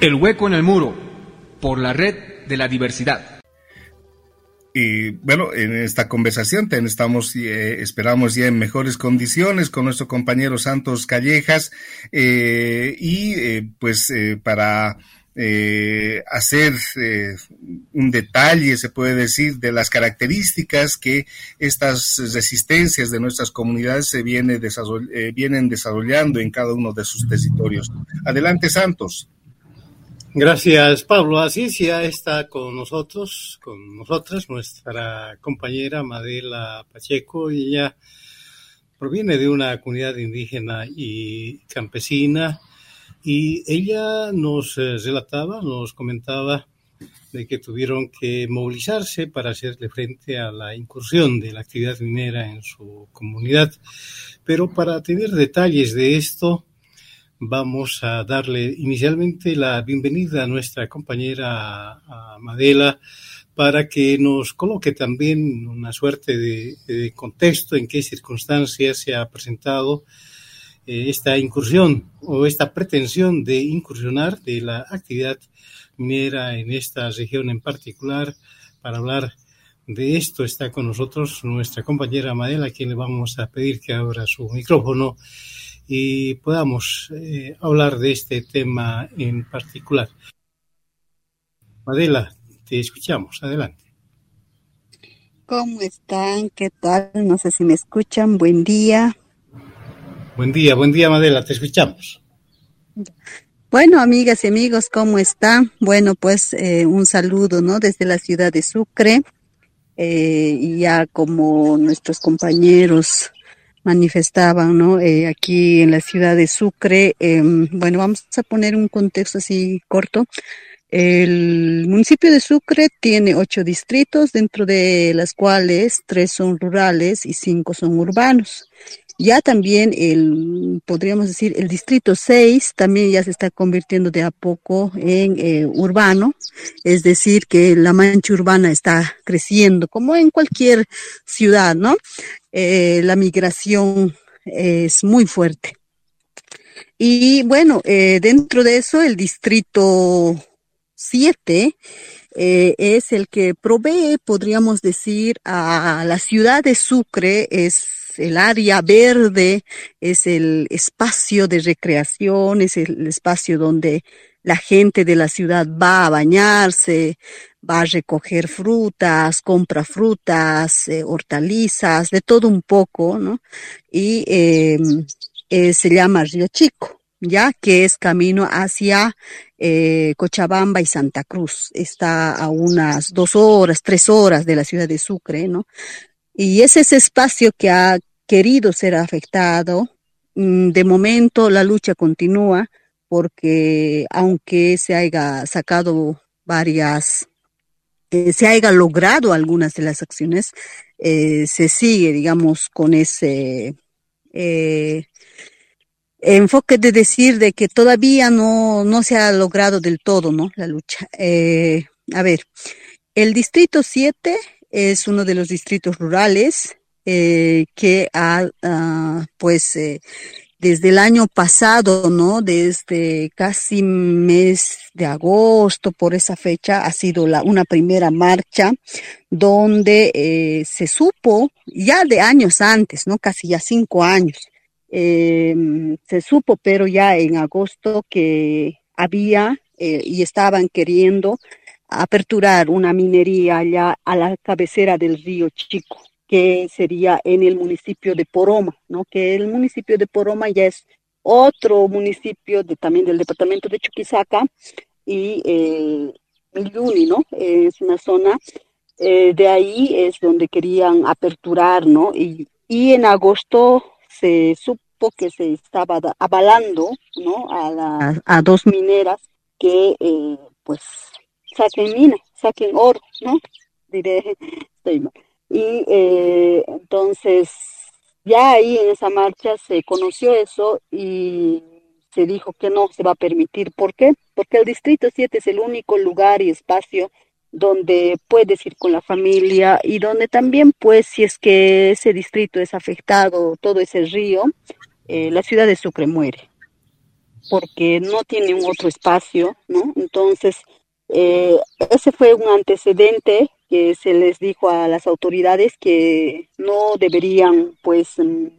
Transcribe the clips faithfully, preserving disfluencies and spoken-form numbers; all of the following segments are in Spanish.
El hueco en el muro, por la red de la diversidad. Y bueno, en esta conversación estamos, eh, esperamos ya en mejores condiciones con nuestro compañero Santos Callejas, eh, y eh, pues eh, para eh, hacer eh, un detalle, se puede decir, de las características que estas resistencias de nuestras comunidades se viene desarroll- eh, vienen desarrollando en cada uno de sus territorios. Adelante, Santos. Gracias, Pablo. Así ya está con nosotros, con nosotras, nuestra compañera Madela Pacheco. Ella proviene de una comunidad indígena y campesina, y ella nos eh, relataba, nos comentaba de que tuvieron que movilizarse para hacerle frente a la incursión de la actividad minera en su comunidad. Pero para tener detalles de esto, vamos a darle inicialmente la bienvenida a nuestra compañera a Madela para que nos coloque también una suerte de, de contexto en qué circunstancias se ha presentado eh, esta incursión o esta pretensión de incursionar de la actividad minera en esta región en particular. Para hablar de esto está con nosotros nuestra compañera Madela, a quien le vamos a pedir que abra su micrófono y podamos eh, hablar de este tema en particular. Madela, te escuchamos, adelante. ¿Cómo están? ¿Qué tal? No sé si me escuchan. Buen día. Buen día, buen día, Madela, te escuchamos. Bueno, amigas y amigos, ¿cómo están? Bueno, pues eh, un saludo, ¿no? Desde la ciudad de Sucre, eh, y ya como nuestros compañeros manifestaban, ¿no? Eh, aquí en la ciudad de Sucre, eh, bueno, vamos a poner un contexto así corto. El municipio de Sucre tiene ocho distritos, dentro de las cuales tres son rurales y cinco son urbanos. Ya también el, podríamos decir, el distrito seis también ya se está convirtiendo de a poco en eh, urbano, es decir, que la mancha urbana está creciendo, como en cualquier ciudad, ¿no? Eh, la migración es muy fuerte. Y bueno, eh, dentro de eso, el distrito siete eh, es el que provee, podríamos decir, a la ciudad de Sucre, es el área verde, es el espacio de recreación, es el espacio donde la gente de la ciudad va a bañarse, va a recoger frutas, compra frutas, eh, hortalizas, de todo un poco, ¿no? Y eh, eh, se llama Río Chico, ya que es camino hacia eh, Cochabamba y Santa Cruz. Está a unas dos horas, tres horas de la ciudad de Sucre, ¿no? Y es ese espacio que ha querido ser afectado. De momento la lucha continúa porque aunque se haya sacado varias, eh, se haya logrado algunas de las acciones, eh, se sigue, digamos, con ese eh, enfoque de decir de que todavía no, no se ha logrado del todo, ¿no? La lucha. Eh, a ver, el distrito siete es uno de los distritos rurales eh, que ha, uh, pues, eh, desde el año pasado, ¿no? Desde casi mes de agosto, por esa fecha, ha sido la, una primera marcha donde eh, se supo, ya de años antes, ¿no? Casi ya cinco años, eh, se supo, pero ya en agosto que había eh, y estaban queriendo aperturar una minería allá a la cabecera del río Chico, que sería en el municipio de Poroma, ¿no? Que el municipio de Poroma ya es otro municipio de, también del departamento de Chuquisaca, y eh, Milluni, ¿no? Eh, es una zona, eh, de ahí es donde querían aperturar, ¿no? Y, y en agosto se supo que se estaba da, avalando, ¿no? A, la, a dos mineras que, eh, pues, saquen mina, saquen oro, ¿no? Diré, estoy mal. Y eh, entonces ya ahí en esa marcha se conoció eso y se dijo que no se va a permitir. ¿Por qué? Porque el distrito siete es el único lugar y espacio donde puedes ir con la familia y donde también, pues, si es que ese distrito es afectado, todo ese río, eh, la ciudad de Sucre muere. porque no tienen otro espacio, ¿no? Entonces, eh, ese fue un antecedente que se les dijo a las autoridades que no deberían, pues,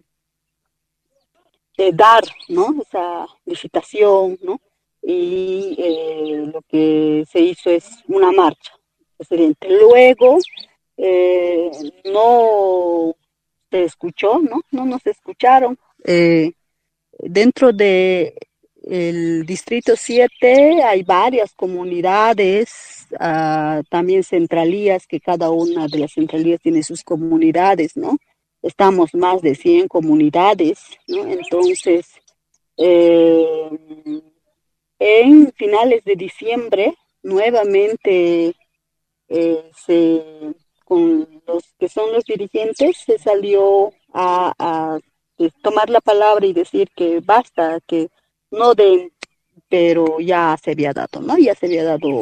eh, dar, ¿no? Esa licitación, ¿no? Y eh, lo que se hizo es una marcha. Excelente. Luego, eh, no se escuchó, ¿no? No nos escucharon. Eh, dentro de el distrito siete hay varias comunidades, uh, también centralías, que cada una de las centralías tiene sus comunidades, ¿no? Estamos más de cien comunidades, ¿no? Entonces, eh, en finales de diciembre, nuevamente, eh, se, con los que son los dirigentes, se salió a, a tomar la palabra y decir que basta, que no den, pero ya se había dado, ¿no? Ya se había dado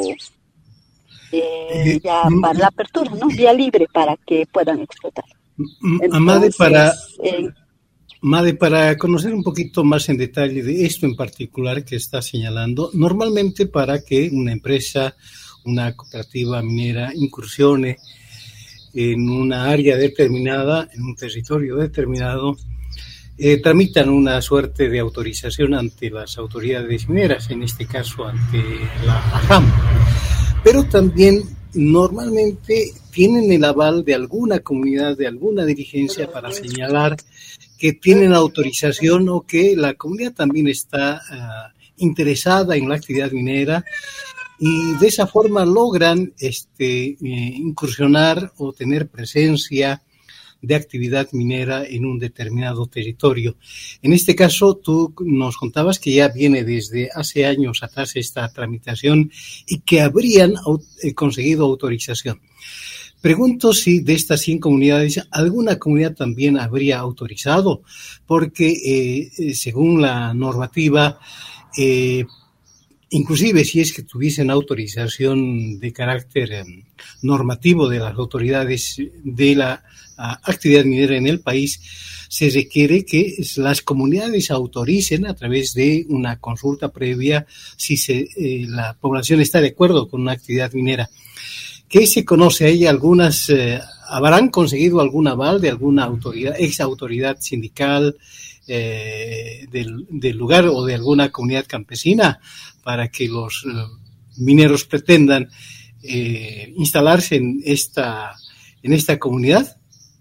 eh, ya para la apertura, ¿no? Vía libre para que puedan explotar. Entonces, Amade, para, eh, Amade, para conocer un poquito más en detalle de esto en particular que está señalando, normalmente para que una empresa, una cooperativa minera incursione en una área determinada, en un territorio determinado, eh, tramitan una suerte de autorización ante las autoridades mineras, en este caso ante la AJAM, pero también normalmente tienen el aval de alguna comunidad, de alguna dirigencia para señalar que tienen autorización o que la comunidad también está uh, interesada en la actividad minera, y de esa forma logran este, eh, incursionar o tener presencia de actividad minera en un determinado territorio. En este caso, tú nos contabas que ya viene desde hace años atrás esta tramitación y que habrían eh, conseguido autorización. Pregunto si de estas cien comunidades, alguna comunidad también habría autorizado, porque eh, según la normativa, eh, inclusive si es que tuviesen autorización de carácter eh, normativo de las autoridades de la uh, actividad minera en el país, se requiere que las comunidades autoricen a través de una consulta previa si se, eh, la población está de acuerdo con una actividad minera. ¿Qué se conoce? ¿Hay algunas, eh, habrán conseguido algún aval de alguna autoridad, ex autoridad sindical eh, del, del lugar o de alguna comunidad campesina para que los eh, mineros pretendan eh, instalarse en esta, en esta comunidad?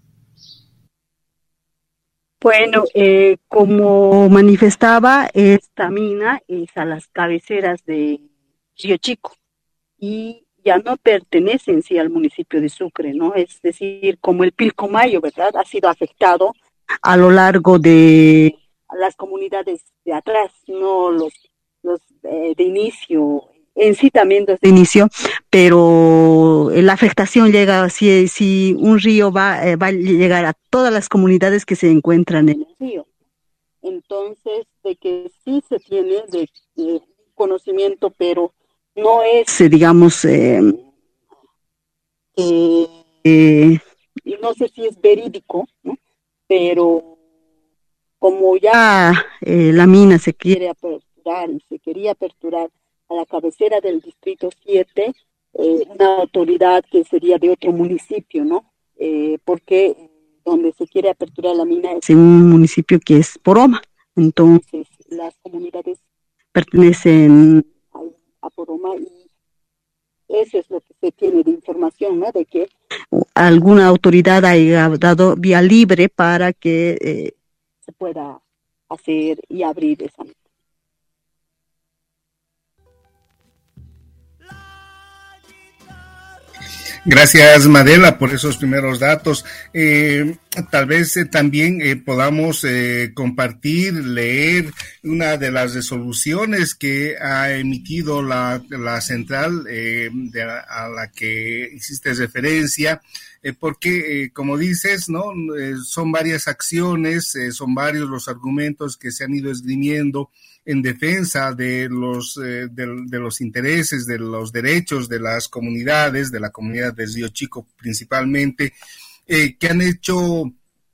Bueno, eh, como manifestaba, esta mina es a las cabeceras de Río Chico y ya no pertenece en sí al municipio de Sucre, ¿no? Es decir, como el Pilcomayo, ¿verdad? Ha sido afectado a lo largo de las comunidades de atrás, no los, los eh, de inicio, en sí también desde inicio, pero la afectación llega, si, si un río va, eh, va a llegar a todas las comunidades que se encuentran en el río. Entonces, de que sí se tiene de, de conocimiento, pero no es, digamos, eh, eh, eh, no sé si es verídico, ¿no? Pero como ya eh, la mina se quiere aperturar y se quería aperturar a la cabecera del distrito siete, eh, una autoridad que sería de otro municipio, ¿no? Eh, porque donde se quiere aperturar la mina es en un municipio que es Poroma, entonces las comunidades pertenecen a Poroma y eso es lo que se tiene de información, ¿no? De que alguna autoridad haya dado vía libre para que eh, se pueda hacer y abrir esa mina. Gracias, Madela, por esos primeros datos. Eh, tal vez eh, también eh, podamos eh, compartir, leer una de las resoluciones que ha emitido la, la central eh, de, a la que hiciste referencia, eh, porque, eh, como dices, ¿no? Eh, son varias acciones, eh, son varios los argumentos que se han ido esgrimiendo en defensa de los eh, de, de los intereses, de los derechos de las comunidades, de la comunidad de Río Chico principalmente, eh, que han hecho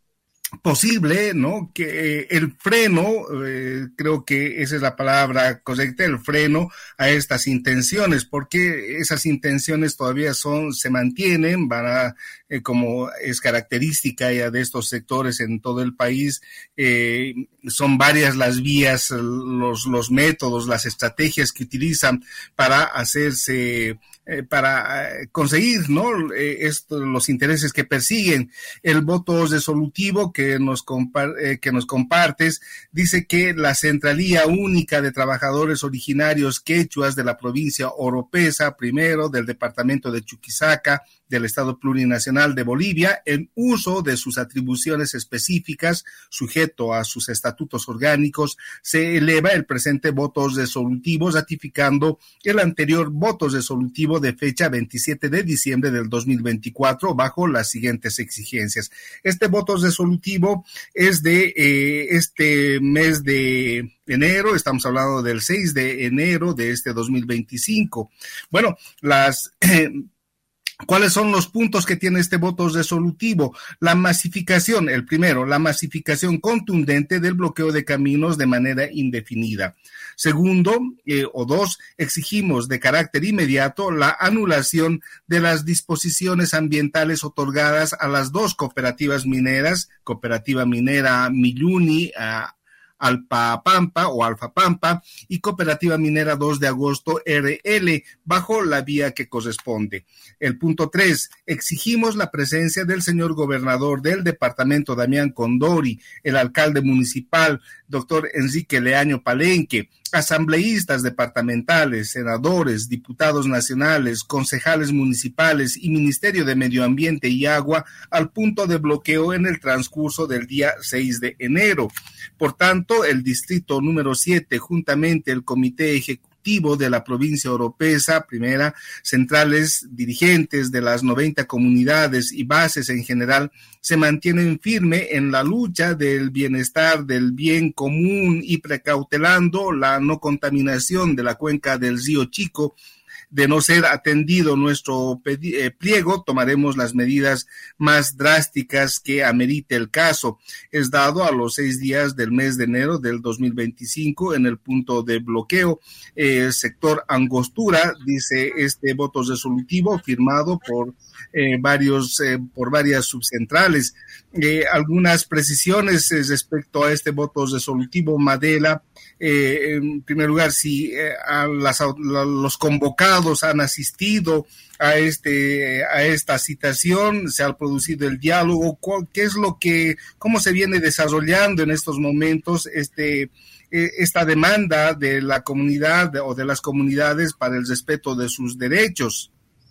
posible, ¿no? Que eh, el freno, eh, creo que esa es la palabra correcta, el freno a estas intenciones, porque esas intenciones todavía son, se mantienen, van a, eh, como es característica ya de estos sectores en todo el país, eh, son varias las vías, los, los métodos, las estrategias que utilizan para hacerse Eh, para eh, conseguir, ¿no? Eh, esto, los intereses que persiguen. El voto resolutivo que nos, compar eh, que nos compartes dice que la Centralía Única de Trabajadores Originarios Quechuas de la provincia Oropesa, primero del departamento de Chuquisaca, del Estado Plurinacional de Bolivia, en uso de sus atribuciones específicas, sujeto a sus estatutos orgánicos, se eleva el presente voto resolutivo, ratificando el anterior voto resolutivo de fecha veintisiete de diciembre del dos mil veinticuatro, bajo las siguientes exigencias. Este voto resolutivo es de eh, este mes de enero, estamos hablando del seis de enero de este dos mil veinticinco. Bueno, las... Eh, ¿Cuáles son los puntos que tiene este voto resolutivo? La masificación, el primero, la masificación contundente del bloqueo de caminos de manera indefinida. Segundo, eh, o dos, exigimos de carácter inmediato la anulación de las disposiciones ambientales otorgadas a las dos cooperativas mineras, Cooperativa Minera Milluni, a Alpa Pampa o Alfa Pampa y Cooperativa Minera dos de agosto R L, bajo la vía que corresponde. El punto tres, exigimos la presencia del señor gobernador del departamento Damián Condori, el alcalde municipal doctor Enrique Leaño Palenque, asambleístas departamentales, senadores, diputados nacionales, concejales municipales y Ministerio de Medio Ambiente y Agua al punto de bloqueo en el transcurso del día seis de enero. Por tanto, el distrito número siete, juntamente el Comité Ejecutivo de la provincia Oropesa, primera, centrales dirigentes de las noventa comunidades y bases en general, se mantienen firme en la lucha del bienestar, del bien común y precautelando la no contaminación de la cuenca del río Chico. De no ser atendido nuestro pliego, tomaremos las medidas más drásticas que amerite el caso. Es dado a los seis días del mes de enero del dos mil veinticinco en el punto de bloqueo. El sector Angostura, dice este voto resolutivo firmado por eh, varios, eh, por varias subcentrales. Eh, algunas precisiones eh, respecto a este voto resolutivo, Madela. Eh, en primer lugar, si eh, a las, a los convocados han asistido a este a esta citación, se ha producido el diálogo, ¿qué es lo que, cómo se viene desarrollando en estos momentos este eh, esta demanda de la comunidad o de las comunidades para el respeto de sus derechos?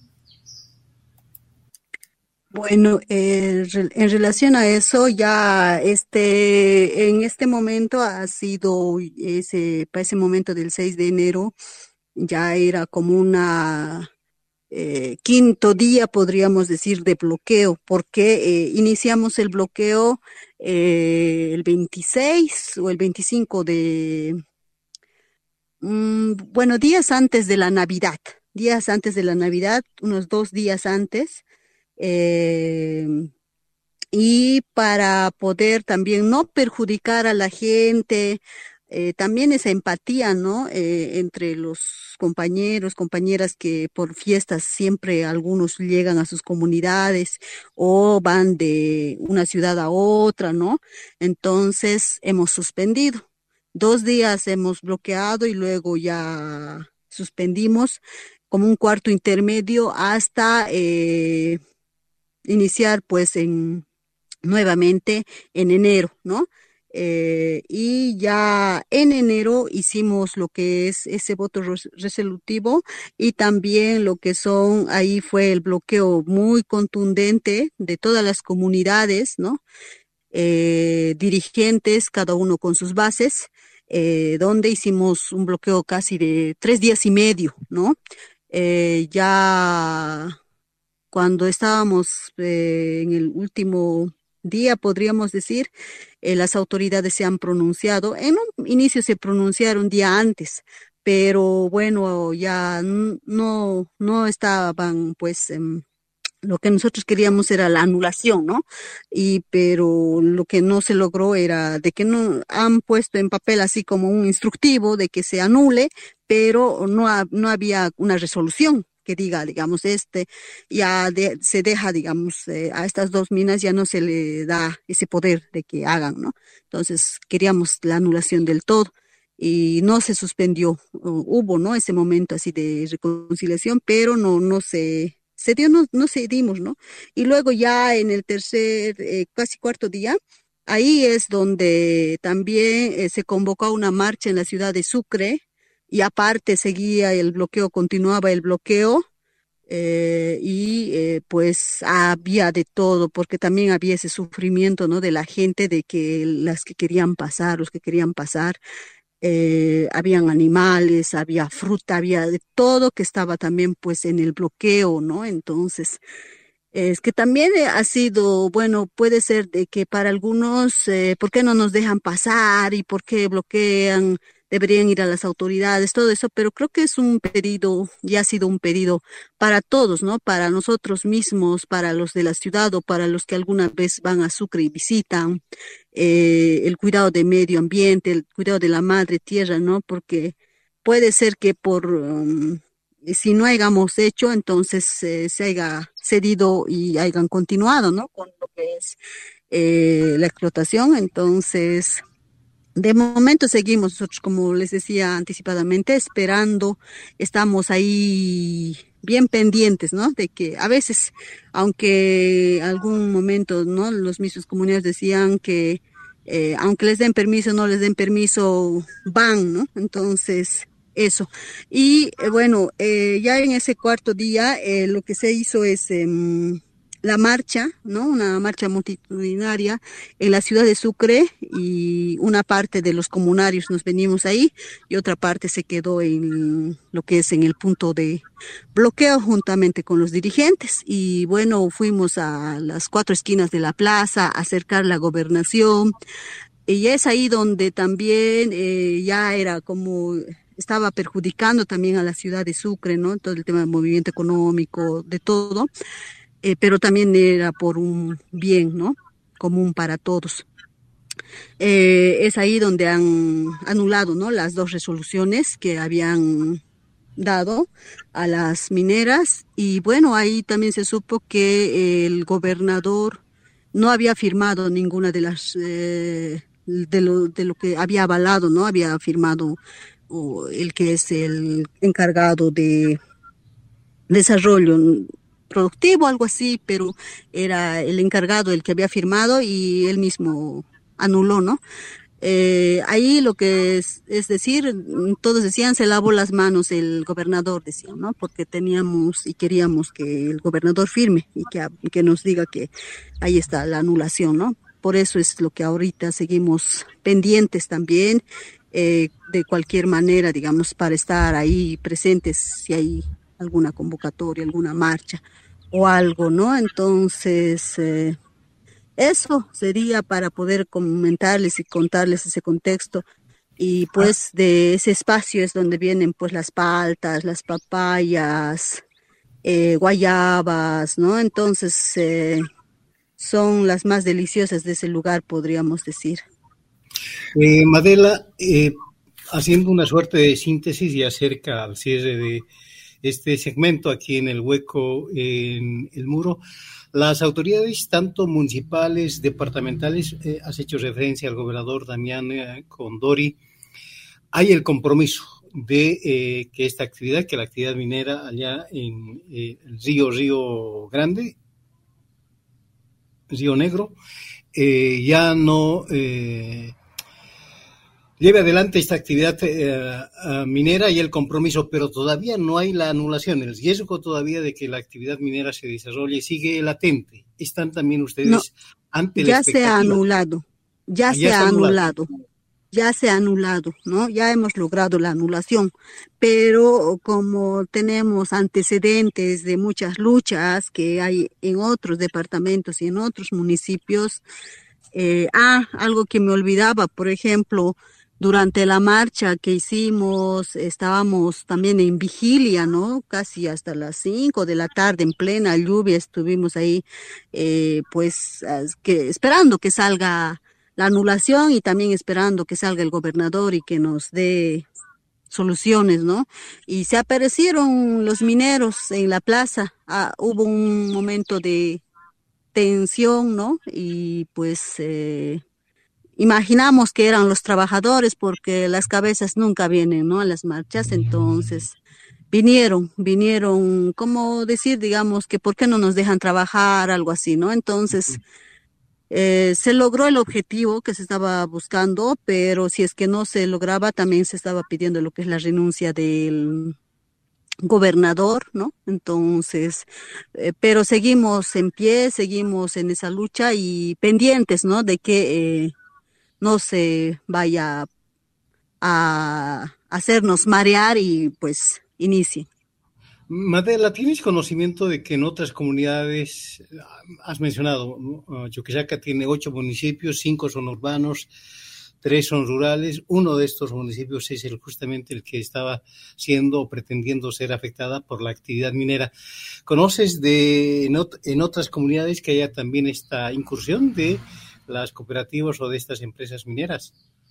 Bueno, eh, en relación a eso, ya este, en este momento ha sido ese, para ese momento del seis de enero, ya era como una eh, quinto día, podríamos decir, de bloqueo, porque eh, iniciamos el bloqueo eh, el veintiséis o el veinticinco de, mm, bueno, días antes de la Navidad, días antes de la Navidad, unos dos días antes. Eh, y para poder también no perjudicar a la gente, eh, también esa empatía, ¿no? Eh, entre los compañeros, compañeras que por fiestas siempre algunos llegan a sus comunidades o van de una ciudad a otra, ¿no? Entonces hemos suspendido. Dos días hemos bloqueado y luego ya suspendimos como un cuarto intermedio hasta eh, iniciar pues en nuevamente en enero, ¿no? Eh, y ya en enero hicimos lo que es ese voto resolutivo y también lo que son, ahí fue el bloqueo muy contundente de todas las comunidades, ¿no? Eh, dirigentes, cada uno con sus bases, eh, donde hicimos un bloqueo casi de tres días y medio, ¿no? Eh, ya cuando estábamos eh, en el último día, podríamos decir, eh, las autoridades se han pronunciado. En un inicio se pronunciaron un día antes, pero bueno, ya no, no estaban pues eh, Lo que nosotros queríamos era la anulación, ¿no? Y pero lo que no se logró era de que no han puesto en papel así como un instructivo de que se anule, pero no, ha, no había una resolución que diga, digamos, este, ya de, se deja, digamos, eh, a estas dos minas ya no se le da ese poder de que hagan, ¿no? Entonces queríamos la anulación del todo y no se suspendió, uh, hubo, ¿no? Ese momento así de reconciliación, pero no, no se se dio, no, no cedimos, ¿no? Y luego ya en el tercer, eh, casi cuarto día, ahí es donde también eh, se convocó una marcha en la ciudad de Sucre y aparte seguía el bloqueo, continuaba el bloqueo eh, y eh, pues había de todo, porque también había ese sufrimiento, ¿no? De la gente, de que las que querían pasar, los que querían pasar, eh, habían animales, había fruta, había de todo que estaba también pues en el bloqueo, ¿no? Entonces, es que también eh, ha sido, bueno, puede ser de que para algunos, eh, ¿por qué no nos dejan pasar y por qué bloquean? Deberían ir a las autoridades, todo eso, pero creo que es un pedido, ya ha sido un pedido para todos, ¿no? Para nosotros mismos, para los de la ciudad o para los que alguna vez van a Sucre y visitan, eh, el cuidado del medio ambiente, el cuidado de la madre tierra, ¿no? Porque puede ser que por, um, si no hayamos hecho, entonces eh, se haya cedido y hayan continuado, ¿no? Con lo que es eh, la explotación, entonces... De momento seguimos nosotros, como les decía anticipadamente, esperando, estamos ahí bien pendientes, ¿no? De que a veces, aunque algún momento, ¿no? Los mismos comunarios decían que eh, aunque les den permiso, no les den permiso, van, ¿no? Entonces, eso. Y eh, bueno, eh, ya en ese cuarto día, eh, lo que se hizo es... Eh, la marcha, ¿no? Una marcha multitudinaria en la ciudad de Sucre y una parte de los comunarios nos venimos ahí y otra parte se quedó en lo que es en el punto de bloqueo juntamente con los dirigentes y bueno, fuimos a las cuatro esquinas de la plaza a acercar la gobernación y es ahí donde también eh, ya era como... estaba perjudicando también a la ciudad de Sucre, ¿no? Todo el tema del movimiento económico, de todo. Eh, pero también era por un bien, ¿no? Común para todos. Eh, es ahí donde han anulado, ¿no? Las dos resoluciones que habían dado a las mineras y bueno, ahí también se supo que el gobernador no había firmado ninguna de las, eh, de, lo, de lo que había avalado, ¿no? Había firmado oh, el que es el encargado de desarrollo productivo, algo así, pero era el encargado el que había firmado y él mismo anuló, ¿no? Eh, ahí lo que es, es decir, todos decían, se lavó las manos el gobernador, decían, ¿no? Porque teníamos y queríamos que el gobernador firme y que, que nos diga que ahí está la anulación, ¿no? Por eso es lo que ahorita seguimos pendientes también, eh, de cualquier manera, digamos, para estar ahí presentes si hay alguna convocatoria, alguna marcha o algo, ¿no? Entonces, eh, eso sería para poder comentarles y contarles ese contexto. Y pues de ese espacio es donde vienen pues las paltas, las papayas, eh, guayabas, ¿no? Entonces, eh, son las más deliciosas de ese lugar, podríamos decir. Eh, Madela, eh, haciendo una suerte de síntesis y acerca al cierre de este segmento aquí en El Hueco, en El Muro, las autoridades tanto municipales, departamentales, eh, has hecho referencia al gobernador Damián eh, Condori, hay el compromiso de eh, que esta actividad, que la actividad minera allá en eh, el río, Río Grande, Río Negro, eh, ya no... Eh, lleve adelante esta actividad eh, uh, minera y el compromiso, pero todavía no hay la anulación. El riesgo todavía de que la actividad minera se desarrolle sigue latente. ¿Están también ustedes no, ante la ya expectativa? Se ha anulado, ya, ah, ya se ha anulado. anulado, ya se ha anulado, ¿no? Ya hemos logrado la anulación, pero como tenemos antecedentes de muchas luchas que hay en otros departamentos y en otros municipios, eh, ah, algo que me olvidaba, por ejemplo, Durante la marcha que hicimos, estábamos también en vigilia, ¿no? Casi hasta las cinco de la tarde, en plena lluvia, estuvimos ahí, eh, pues, as- que, esperando que salga la anulación y también esperando que salga el gobernador y que nos dé soluciones, ¿no? Y se aparecieron los mineros en la plaza. Ah, hubo un momento de tensión, ¿no? Y pues eh, imaginamos que eran los trabajadores porque las cabezas nunca vienen, ¿no? A las marchas, entonces vinieron, vinieron, ¿cómo decir? Digamos que ¿por qué no nos dejan trabajar? Algo así, ¿no? Entonces eh, se logró el objetivo que se estaba buscando, pero si es que no se lograba, también se estaba pidiendo lo que es la renuncia del gobernador, ¿no? Entonces, eh, pero seguimos en pie, seguimos en esa lucha y pendientes, ¿no? De que eh, no se vaya a hacernos marear y pues inicie. Madela, ¿tienes conocimiento de que en otras comunidades, has mencionado, ¿no? Chuquisaca tiene ocho municipios, cinco son urbanos, tres son rurales, uno de estos municipios es el, justamente el que estaba siendo o pretendiendo ser afectada por la actividad minera. ¿Conoces de en, ot- en otras comunidades que haya también esta incursión de las cooperativas o de estas empresas mineras?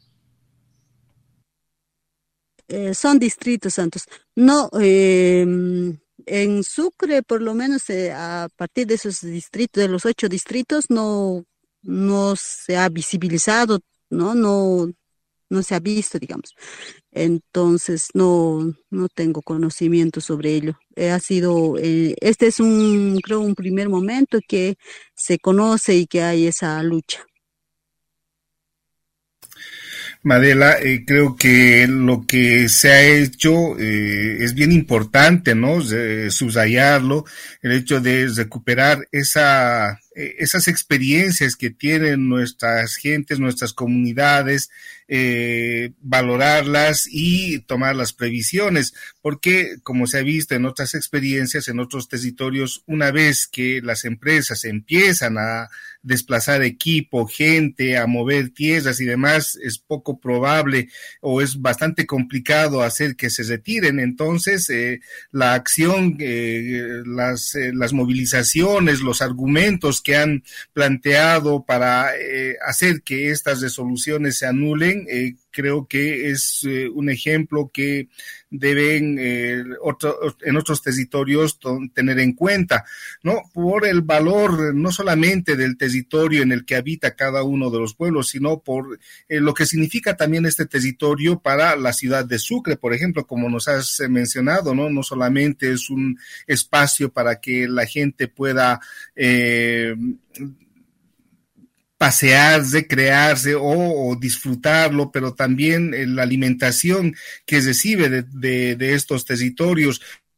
Eh, son distritos, Santos. No, eh, en Sucre, por lo menos eh, a partir de esos distritos, de los ocho distritos, no, no se ha visibilizado, ¿no? No, no se ha visto, digamos. Entonces, no, no tengo conocimiento sobre ello. Eh, ha sido, eh, este es un, creo, un primer momento que se conoce y que hay esa lucha. Madela, eh, creo que lo que se ha hecho eh, es bien importante, ¿no? De subrayarlo, el hecho de recuperar esa, eh, esas experiencias que tienen nuestras gentes, nuestras comunidades, eh, valorarlas y tomar las previsiones, porque como se ha visto en otras experiencias, en otros territorios, una vez que las empresas empiezan a desplazar equipo, gente, a mover tierras y demás, es poco probable o es bastante complicado hacer que se retiren. Entonces, eh, la acción, eh, las, eh, las movilizaciones, los argumentos que han planteado para eh, hacer que estas resoluciones se anulen, eh, creo que es eh, un ejemplo que deben eh, otro, en otros territorios tener en cuenta, ¿no? Por el valor no solamente del territorio en el que habita cada uno de los pueblos, sino por eh, lo que significa también este territorio para la ciudad de Sucre, por ejemplo, como nos has mencionado, ¿no? No solamente es un espacio para que la gente pueda eh, pasear, recrearse o, o disfrutarlo, pero también eh, la alimentación que recibe de, de, de estos territorios.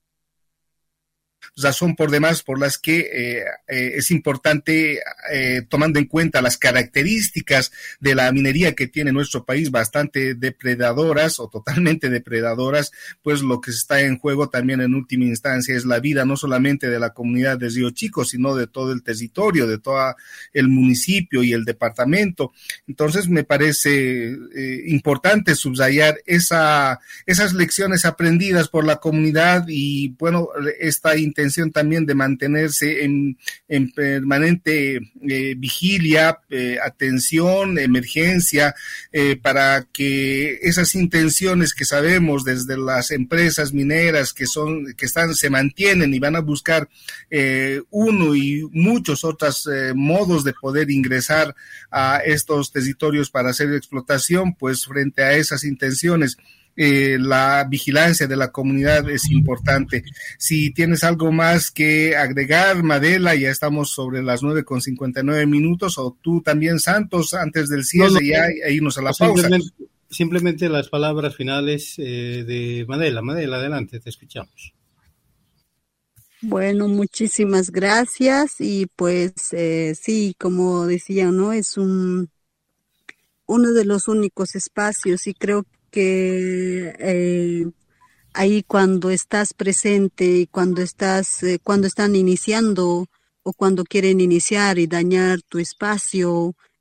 Razón por demás por las que eh, eh, es importante, eh, tomando en cuenta las características de la minería que tiene nuestro país, bastante depredadoras o totalmente depredadoras, pues lo que está en juego también en última instancia es la vida no solamente de la comunidad de Río Chico, sino de todo el territorio, de todo el municipio y el departamento. Entonces me parece eh, importante subrayar esa, esas lecciones aprendidas por la comunidad y bueno, esta intención también de mantenerse en, en permanente eh, vigilia, eh, atención, emergencia, eh, para que esas intenciones que sabemos desde las empresas mineras que son, que están, se mantienen y van a buscar eh, uno y muchos otros eh, modos de poder ingresar a estos territorios para hacer explotación, pues frente a esas intenciones, Eh, la vigilancia de la comunidad es importante. Si tienes algo más que agregar, Madela, ya estamos sobre las nueve con cincuenta y nueve minutos, o tú también, Santos, antes del cierre, no, no, ya e irnos a la simplemente, pausa. Simplemente las palabras finales eh, de Madela. Madela, adelante, te escuchamos. Bueno, muchísimas gracias y pues eh, sí, como decía, ¿no? Es un uno de los únicos espacios y creo que eh, ahí cuando estás presente y cuando estás, eh, cuando están iniciando o cuando quieren iniciar y dañar tu espacio,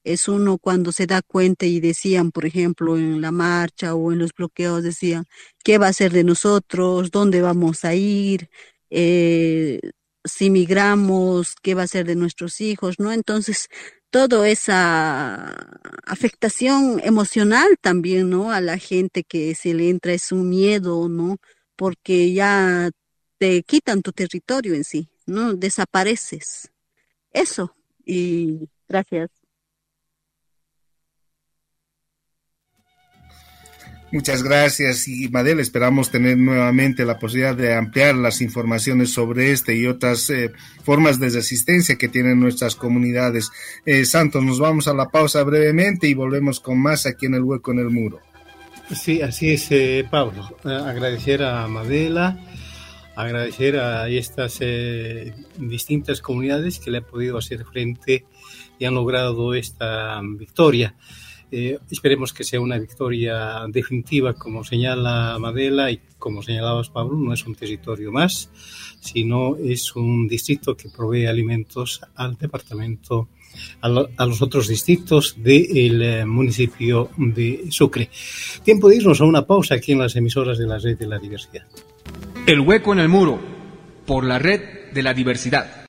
es uno cuando se da cuenta y decían, por ejemplo, en la marcha o en los bloqueos, decían, ¿qué va a ser de nosotros? ¿Dónde vamos a ir? Eh, si migramos, ¿qué va a ser de nuestros hijos? ¿No? Entonces, toda esa afectación emocional también, ¿no? A la gente que se le entra es un miedo, ¿no? Porque ya te quitan tu territorio en sí, ¿no? Desapareces. Eso. Y gracias. Muchas gracias y Madela, esperamos tener nuevamente la posibilidad de ampliar las informaciones sobre este y otras eh, formas de resistencia que tienen nuestras comunidades. Eh, Santos, nos vamos a la pausa brevemente y volvemos con más aquí en El Hueco en el Muro. Sí, así es, eh, Pablo. Eh, agradecer a Madela, agradecer a estas eh, distintas comunidades que le han podido hacer frente y han logrado esta victoria. Eh, esperemos que sea una victoria definitiva, como señala Madela y como señalabas, Pablo, no es un territorio más, sino es un distrito que provee alimentos al departamento, a, lo, a los otros distritos del eh, municipio de Sucre. Tiempo de irnos a una pausa aquí en las emisoras de la Red de la Diversidad. El Hueco en el Muro, por la Red de la Diversidad.